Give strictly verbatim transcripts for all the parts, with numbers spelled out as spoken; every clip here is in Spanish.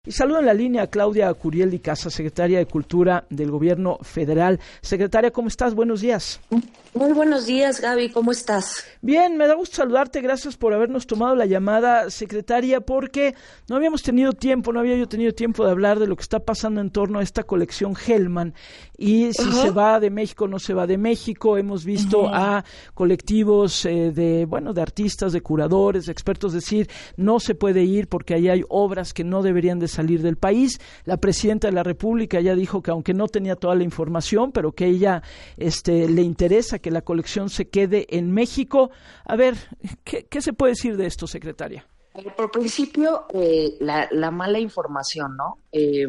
Y saludo en la línea a Claudia Curiel y Casa, secretaria de Cultura del Gobierno Federal. Secretaria, ¿cómo estás? Buenos días. Muy buenos días, Gaby, ¿cómo estás? Bien, me da gusto saludarte, gracias por habernos tomado la llamada, secretaria, porque no habíamos tenido tiempo, no había yo tenido tiempo de hablar de lo que está pasando en torno a esta colección Hellman, y si uh-huh. se va de México, no se va de México. Hemos visto uh-huh. a colectivos eh, de, bueno, de artistas, de curadores, de expertos decir, no se puede ir porque ahí hay obras que no deberían de salir del país. La presidenta de la República ya dijo que aunque no tenía toda la información, pero que ella este, le interesa que la colección se quede en México. A ver, ¿qué, qué se puede decir de esto, secretaria? Por principio, eh, la, la mala información, ¿no? Eh,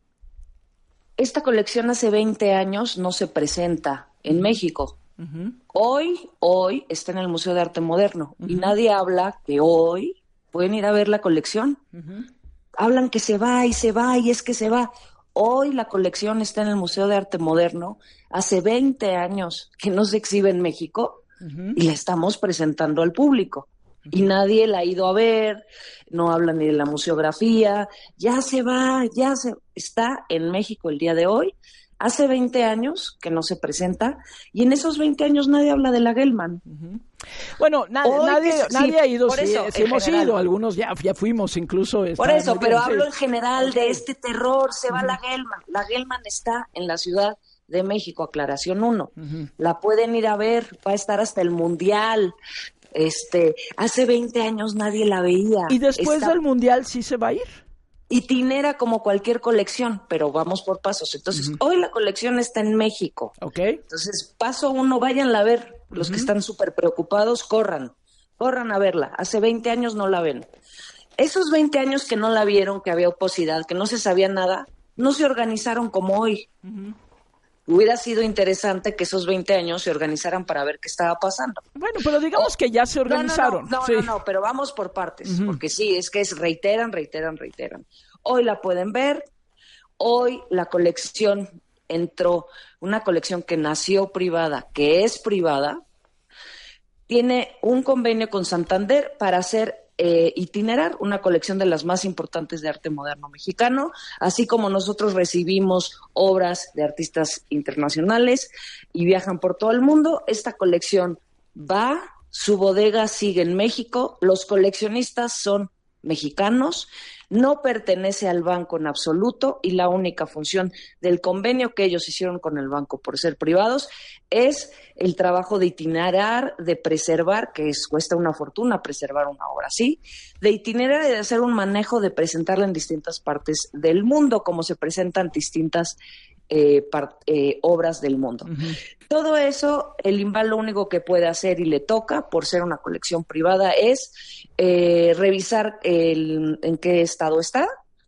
esta colección hace veinte años no se presenta en México. Uh-huh. Hoy, hoy está en el Museo de Arte Moderno uh-huh. y nadie habla que hoy pueden ir a ver la colección. Uh-huh. Hablan que se va y se va y es que se va. Hoy la colección está en el Museo de Arte Moderno. Hace veinte años que no se exhibe en México uh-huh. y la estamos presentando al público. Uh-huh. Y nadie la ha ido a ver, no hablan ni de la museografía. Ya se va, ya se está en México el día de hoy. Hace veinte años que no se presenta y en esos veinte años nadie habla de la Hellman. Uh-huh. Bueno, na- nadie, sí, nadie ha ido, sí, eso, sí hemos general. ido, algunos ya, ya fuimos incluso. Por eso, pero bien, hablo sí. en general de este terror, se va uh-huh. la Hellman. La Hellman está en la Ciudad de México, aclaración uno. Uh-huh. La pueden ir a ver, va a estar hasta el Mundial. Este, hace veinte años nadie la veía. ¿Y después está... del Mundial sí se va a ir? Itinera como cualquier colección, pero vamos por pasos. Entonces, uh-huh. hoy la colección está en México. Okay. Entonces, paso uno, váyanla a ver. Los uh-huh. que están súper preocupados, corran. Corran a verla. Hace veinte años no la ven. Esos veinte años que no la vieron, que había oposidad, que no se sabía nada, no se organizaron como hoy. Uh-huh. Hubiera sido interesante que esos veinte años se organizaran para ver qué estaba pasando. Bueno, pero digamos oh, que ya se organizaron. No, no, no, sí. no, no, pero vamos por partes, uh-huh. porque sí, es que es reiteran, reiteran, reiteran. Hoy la pueden ver, hoy la colección entró, una colección que nació privada, que es privada, tiene un convenio con Santander para hacer Eh, itinerar una colección de las más importantes de arte moderno mexicano, así como nosotros recibimos obras de artistas internacionales y viajan por todo el mundo. Esta colección va, su bodega sigue en México, los coleccionistas son mexicanos, no pertenece al banco en absoluto y la única función del convenio que ellos hicieron con el banco por ser privados es el trabajo de itinerar, de preservar, que es, cuesta una fortuna preservar una obra así, de itinerar y de hacer un manejo, de presentarla en distintas partes del mundo, como se presentan distintas eh, part, eh, obras del mundo. Uh-huh. Todo eso, el I N B A lo único que puede hacer y le toca, por ser una colección privada, es eh, revisar el, en qué estado está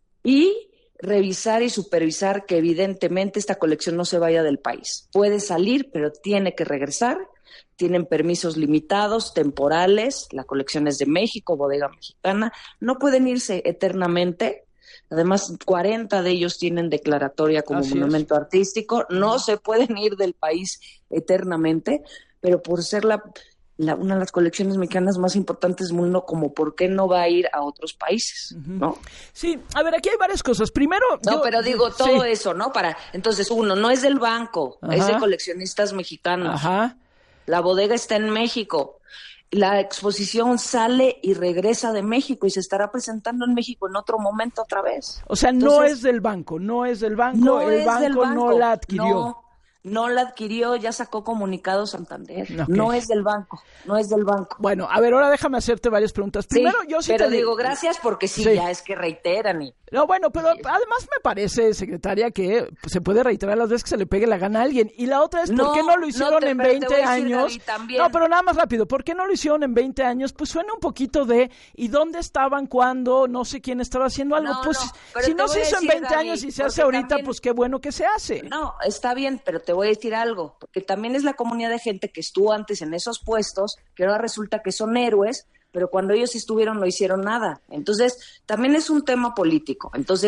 y revisar y supervisar que evidentemente esta colección no se vaya del país. Puede salir, pero tiene que regresar. Tienen permisos limitados, temporales. La colección es de México, bodega mexicana. No pueden irse eternamente. Además, cuarenta de ellos tienen declaratoria como Así monumento es. artístico. No se pueden ir del país eternamente, pero por ser la, la, una de las colecciones mexicanas más importantes del mundo, como por qué no va a ir a otros países, uh-huh. ¿no? Sí, a ver, aquí hay varias cosas. Primero, no, yo, pero digo todo sí. eso, ¿no? Para, entonces, uno, no es del banco, Ajá. es de coleccionistas mexicanos. Ajá. La bodega está en México. La exposición sale y regresa de México y se estará presentando en México en otro momento otra vez. O sea, Entonces, no es del banco, no es del banco, no el es banco, del banco no la adquirió. No, no la adquirió, ya sacó comunicado Santander. Okay. No es del banco, no es del banco. Bueno, a ver, ahora déjame hacerte varias preguntas. Primero, sí, yo sí pero te digo gracias porque sí, sí, ya es que reiteran y... No, bueno, pero además me parece, secretaria, que se puede reiterar las veces que se le pegue la gana a alguien. Y la otra es, ¿por no, qué no lo hicieron no te, en veinte años? No, pero nada más rápido, ¿por qué no lo hicieron en veinte años? Pues suena un poquito de, ¿y dónde estaban cuando? No sé quién estaba haciendo algo. No, pues no, si no se hizo decir, en veinte Gaby, años y se hace ahorita, también, pues qué bueno que se hace. No, está bien, pero te voy a decir algo, porque también es la comunidad de gente que estuvo antes en esos puestos, que ahora resulta que son héroes, pero cuando ellos estuvieron no hicieron nada. Entonces, también es un tema político. Entonces,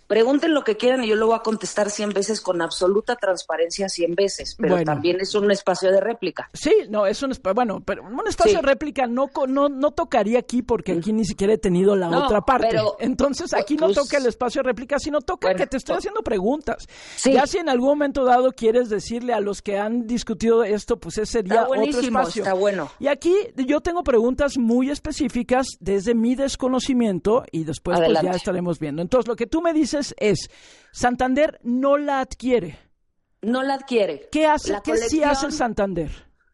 Pregunten lo que quieran y yo lo voy a contestar cien veces con absoluta transparencia cien veces, pero bueno, también es un espacio de réplica. Sí, no, es un espacio, bueno, pero un espacio sí. de réplica no, no no tocaría aquí porque aquí ni siquiera he tenido la no, otra parte. Pero, Entonces aquí no pues, toca el espacio de réplica, sino toca bueno, que te estoy haciendo preguntas. Sí. Ya si en algún momento dado quieres decirle a los que han discutido esto, pues ese sería otro espacio. Está bueno. Y aquí yo tengo preguntas muy específicas desde mi desconocimiento y después pues, ya estaremos viendo. Entonces lo que tú me dices es, Santander no la adquiere. No la adquiere. ¿Qué hace? La ¿Qué colección, sí hace Santander?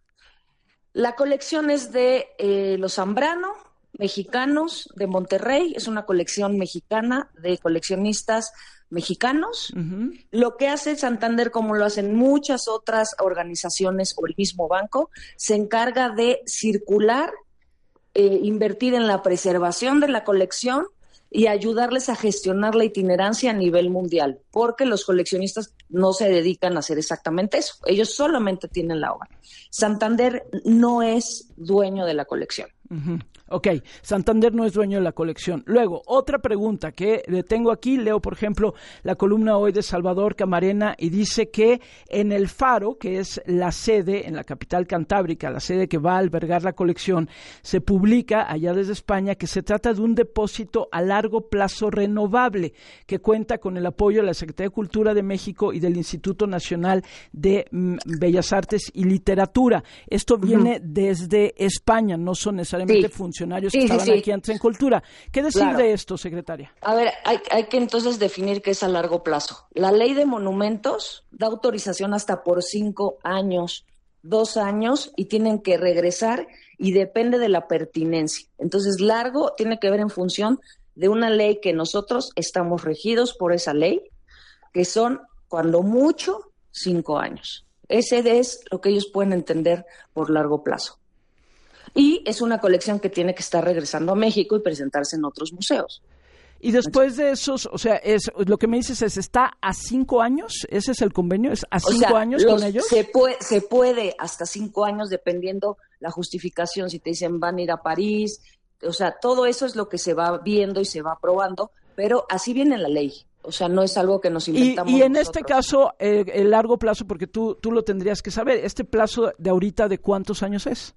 La colección es de eh, los Zambrano, mexicanos de Monterrey. Es una colección mexicana de coleccionistas mexicanos. Uh-huh. Lo que hace Santander, como lo hacen muchas otras organizaciones o el mismo banco, se encarga de circular, eh, invertir en la preservación de la colección y ayudarles a gestionar la itinerancia a nivel mundial, porque los coleccionistas no se dedican a hacer exactamente eso, ellos solamente tienen la obra. Santander no es dueño de la colección. Uh-huh. Ok, Santander no es dueño de la colección. Luego, otra pregunta que le tengo aquí, leo por ejemplo la columna hoy de Salvador Camarena y dice que en el Faro, que es la sede en la capital cantábrica, la sede que va a albergar la colección, se publica allá desde España que se trata de un depósito a largo plazo renovable que cuenta con el apoyo de la Secretaría de Cultura de México y del Instituto Nacional de mm, Bellas Artes y Literatura. Esto viene uh-huh. desde España, no son necesariamente sí. funcionarios Sí, que estaban sí, sí. aquí antes en Cultura. ¿Qué decir claro. de esto, secretaria? A ver, hay, hay que entonces definir qué es a largo plazo. La ley de monumentos da autorización hasta por cinco años, dos años, y tienen que regresar y depende de la pertinencia. Entonces, largo tiene que ver en función de una ley que nosotros estamos regidos por esa ley, que son, cuando mucho, cinco años. Ese es lo que ellos pueden entender por largo plazo. Y es una colección que tiene que estar regresando a México y presentarse en otros museos. Y después de esos, o sea, es lo que me dices es, ¿está a cinco años? ¿Ese es el convenio? ¿Es a cinco o sea, años los, con ellos? Se puede, se puede hasta cinco años, dependiendo la justificación. Si te dicen van a ir a París, o sea, todo eso es lo que se va viendo y se va aprobando, pero así viene la ley. O sea, no es algo que nos inventamos Y, y en nosotros. este caso, eh, el largo plazo, porque tú, tú lo tendrías que saber, ¿este plazo de ahorita de cuántos años es?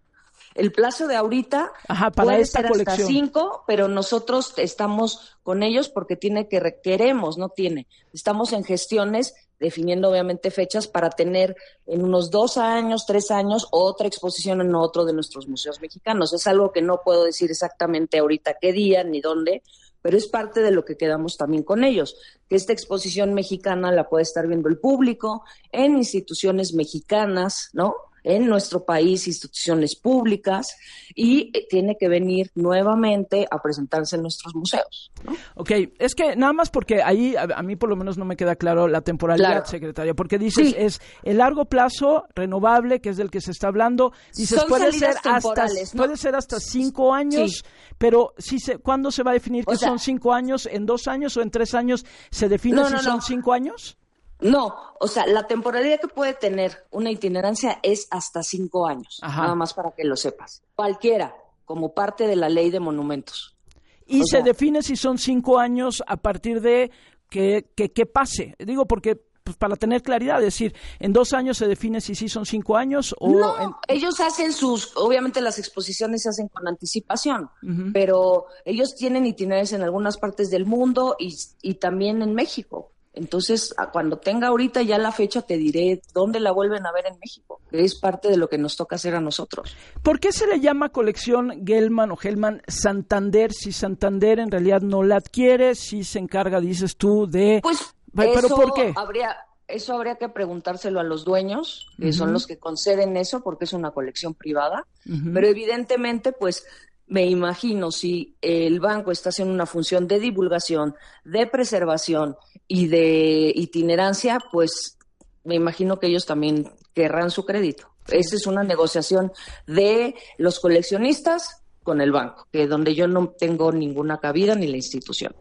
El plazo de ahorita Ajá, para puede esta ser colección. hasta cinco, pero nosotros estamos con ellos porque tiene que queremos, no tiene. Estamos en gestiones, definiendo obviamente fechas para tener en unos dos años, tres años, otra exposición en otro de nuestros museos mexicanos. Es algo que no puedo decir exactamente ahorita qué día ni dónde, pero es parte de lo que quedamos también con ellos, que esta exposición mexicana la puede estar viendo el público en instituciones mexicanas, ¿no?, en nuestro país, instituciones públicas, y tiene que venir nuevamente a presentarse en nuestros museos, ¿no? Ok, es que nada más porque ahí a, a mí por lo menos no me queda claro la temporalidad, claro. secretaria, porque dices, sí. es el largo plazo renovable, que es del que se está hablando, dices, Son puede ser hasta ¿no? puede ser hasta cinco años, sí. pero si se, ¿cuándo se va a definir que o sea, son cinco años? ¿En dos años o en tres años se define no, si no, son no. cinco años? No, o sea, la temporalidad que puede tener una itinerancia es hasta cinco años, Ajá. nada más para que lo sepas. Cualquiera, como parte de la ley de monumentos. Y o se sea, define si son cinco años a partir de que, que, que pase. Digo, porque pues, para tener claridad, es decir, en dos años se define si sí son cinco años o... No, en... ellos hacen sus, obviamente las exposiciones se hacen con anticipación, uh-huh. pero ellos tienen itinerarios en algunas partes del mundo y, y también en México. Entonces, cuando tenga ahorita ya la fecha, te diré dónde la vuelven a ver en México. Es parte de lo que nos toca hacer a nosotros. ¿Por qué se le llama colección Gelman o Gelman Santander si Santander en realidad no la adquiere, si se encarga, dices tú, de... Pues ¿Pero eso por qué? Habría, eso habría que preguntárselo a los dueños, que uh-huh. son los que conceden eso, porque es una colección privada. Uh-huh. Pero evidentemente, pues... Me imagino si el banco está haciendo una función de divulgación, de preservación y de itinerancia, pues me imagino que ellos también querrán su crédito. Sí. Esa es una negociación de los coleccionistas con el banco, que donde yo no tengo ninguna cabida ni la institución.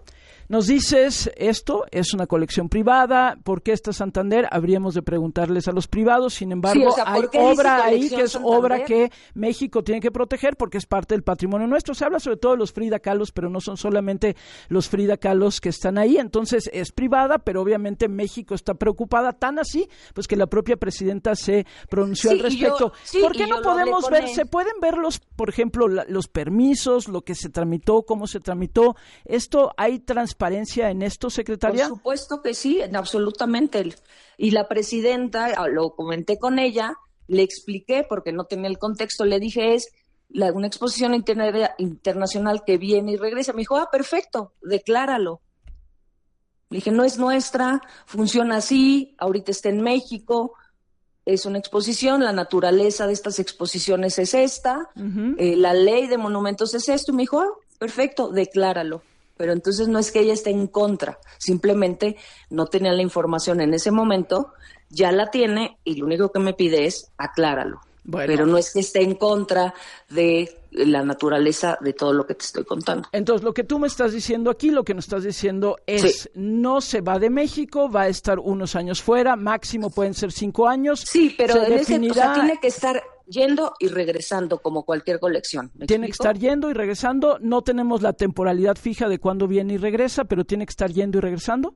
Nos dices, esto es una colección privada, ¿por qué está Santander? Habríamos de preguntarles a los privados, sin embargo, sí, o sea, hay obra ahí que es Santander? Obra que México tiene que proteger porque es parte del patrimonio nuestro. Se habla sobre todo de los Frida Kahlos, pero no son solamente los Frida Kahlos que están ahí, entonces es privada, pero obviamente México está preocupada, tan así, pues que la propia presidenta se pronunció sí, al respecto. Yo, sí, ¿por qué no podemos ver, él. se pueden ver los, por ejemplo, la, los permisos, lo que se tramitó, cómo se tramitó? ¿Esto hay transparencia en esto, secretaria? Por supuesto que sí, absolutamente. Y la presidenta, lo comenté con ella, le expliqué, porque no tenía el contexto, le dije, es la, una exposición interna, internacional que viene y regresa. Me dijo, ah, perfecto, decláralo. Le dije, no es nuestra, funciona así, ahorita está en México, es una exposición, la naturaleza de estas exposiciones es esta, uh-huh. eh, la ley de monumentos es esto. Y me dijo, ah, perfecto, decláralo. Pero entonces no es que ella esté en contra, simplemente no tenía la información en ese momento, ya la tiene y lo único que me pide es acláralo. Bueno. Pero no es que esté en contra de la naturaleza de todo lo que te estoy contando. Entonces, lo que tú me estás diciendo aquí, lo que nos estás diciendo es, sí. no se va de México, va a estar unos años fuera, máximo pueden ser cinco años. Sí, pero en definirá... ese, o sea, tiene que estar yendo y regresando como cualquier colección. Tiene explico? que estar yendo y regresando, no tenemos la temporalidad fija de cuándo viene y regresa, pero tiene que estar yendo y regresando.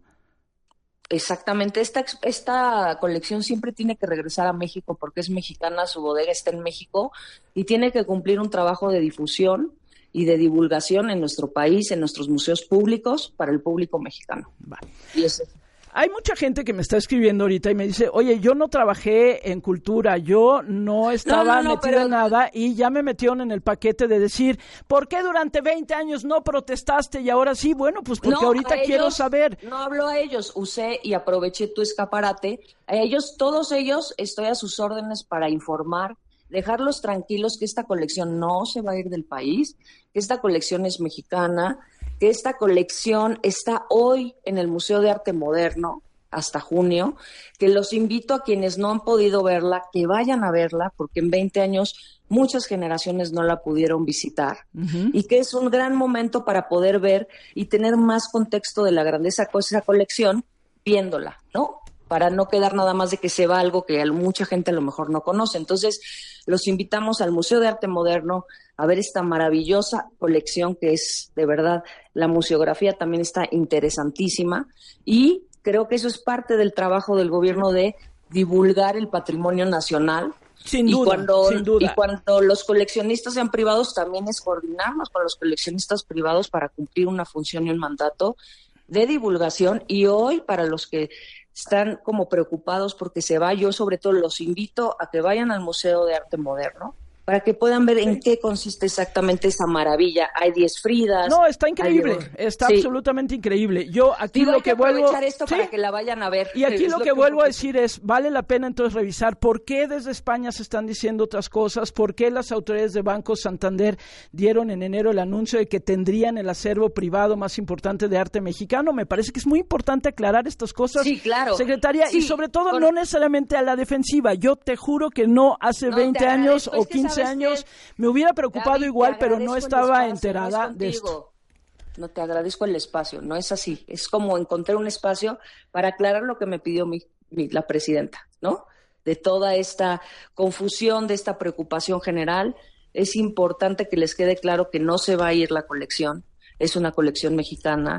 Exactamente, esta, esta colección siempre tiene que regresar a México porque es mexicana, su bodega está en México y tiene que cumplir un trabajo de difusión y de divulgación en nuestro país, en nuestros museos públicos, para el público mexicano. Vale. Y ese Hay mucha gente que me está escribiendo ahorita y me dice, oye, yo no trabajé en cultura, yo no estaba no, no, no, metida pero... en nada y ya me metieron en el paquete de decir, ¿por qué durante veinte años no protestaste y ahora sí? Bueno, pues porque no, ahorita ellos, quiero saber. No hablo a ellos, usé y aproveché tu escaparate. A ellos, todos ellos, estoy a sus órdenes para informar, dejarlos tranquilos que esta colección no se va a ir del país, que esta colección es mexicana, que esta colección está hoy en el Museo de Arte Moderno hasta junio, que los invito a quienes no han podido verla, que vayan a verla, porque en veinte años muchas generaciones no la pudieron visitar, uh-huh. y que es un gran momento para poder ver y tener más contexto de la grandeza de esa colección viéndola, ¿no? Para no quedar nada más de que se va algo que mucha gente a lo mejor no conoce. Entonces, los invitamos al Museo de Arte Moderno a ver esta maravillosa colección que es, de verdad, la museografía también está interesantísima y creo que eso es parte del trabajo del gobierno de divulgar el patrimonio nacional. Sin duda, y cuando, sin duda. Y cuando los coleccionistas sean privados, también es coordinarnos con los coleccionistas privados para cumplir una función y un mandato de divulgación. Y hoy, para los que están como preocupados porque se va, yo sobre todo los invito a que vayan al Museo de Arte Moderno para que puedan ver en qué consiste exactamente esa maravilla. Hay diez Fridas. No, está increíble, hay... está sí. absolutamente increíble. Yo aquí Digo, lo que, que vuelvo... esto ¿sí? para que la vayan a ver. Y aquí lo, lo que, que vuelvo a decir es, vale la pena entonces revisar por qué desde España se están diciendo otras cosas, por qué las autoridades de Banco Santander dieron en enero el anuncio de que tendrían el acervo privado más importante de arte mexicano. Me parece que es muy importante aclarar estas cosas, sí, claro. secretaria, sí, y sobre todo con... no necesariamente a la defensiva. Yo te juro que no hace no, veinte años o quince años que... me hubiera preocupado Gaby, igual, pero no estaba espacio, enterada no de esto. No, te agradezco el espacio, no es así. Es como encontrar un espacio para aclarar lo que me pidió mi, mi, la presidenta, ¿no? De toda esta confusión, de esta preocupación general. Es importante que les quede claro que no se va a ir la colección. Es una colección mexicana.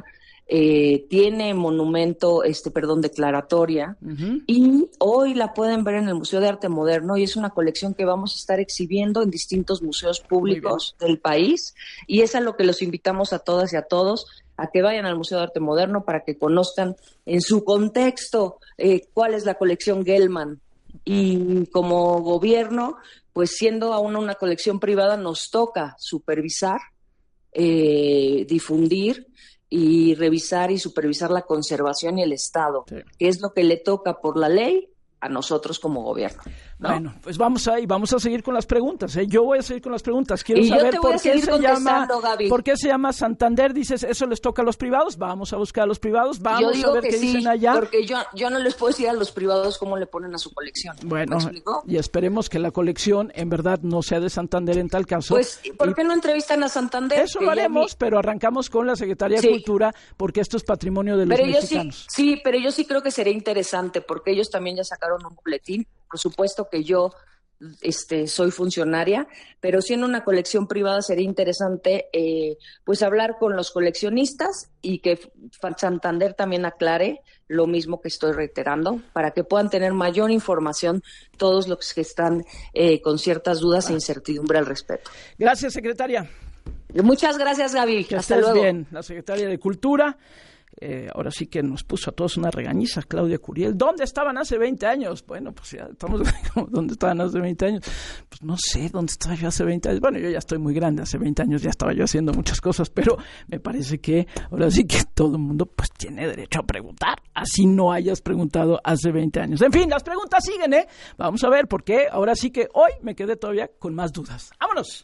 Eh, tiene monumento, este, perdón, declaratoria, uh-huh. y hoy la pueden ver en el Museo de Arte Moderno y es una colección que vamos a estar exhibiendo en distintos museos públicos del país y es a lo que los invitamos a todas y a todos a que vayan al Museo de Arte Moderno para que conozcan en su contexto eh, cuál es la colección Gelman y como gobierno, pues siendo aún una colección privada nos toca supervisar, eh, difundir y revisar y supervisar la conservación y el estado, sí. que es lo que le toca por la ley a nosotros como gobierno, ¿no? Bueno, pues vamos a y vamos a seguir con las preguntas, ¿eh? Yo voy a seguir con las preguntas. Quiero y saber por qué se llama Gaby. por qué se llama Santander. Dices, eso les toca a los privados. Vamos a buscar a los privados. Vamos yo digo a ver que qué sí, dicen allá. Porque yo yo no les puedo decir a los privados cómo le ponen a su colección. Bueno, y esperemos que la colección en verdad no sea de Santander en tal caso. Pues, ¿por y, qué no entrevistan a Santander? Eso lo haremos, mi... pero arrancamos con la Secretaría sí. de Cultura, porque esto es patrimonio de los pero mexicanos. Yo sí, sí, pero yo sí creo que sería interesante, porque ellos también ya sacaron un boletín. Por supuesto que yo este, soy funcionaria, pero siendo una colección privada sería interesante eh, pues hablar con los coleccionistas y que Santander también aclare lo mismo que estoy reiterando, para que puedan tener mayor información todos los que están eh, con ciertas dudas ah. e incertidumbre al respecto. Gracias, secretaria. Muchas gracias, Gaby. Que Hasta estés luego. bien, la secretaria de Cultura. Eh, ahora sí que nos puso a todos una regañiza, Claudia Curiel. ¿Dónde estaban hace veinte años? Bueno, pues ya estamos como, ¿dónde estaban hace veinte años? Pues no sé, ¿dónde estaba yo hace veinte años? Bueno, yo ya estoy muy grande, hace veinte años ya estaba yo haciendo muchas cosas, pero me parece que ahora sí que todo el mundo pues tiene derecho a preguntar, así no hayas preguntado hace veinte años. En fin, las preguntas siguen, ¿eh? Vamos a ver, porque ahora sí que hoy me quedé todavía con más dudas. ¡Vámonos!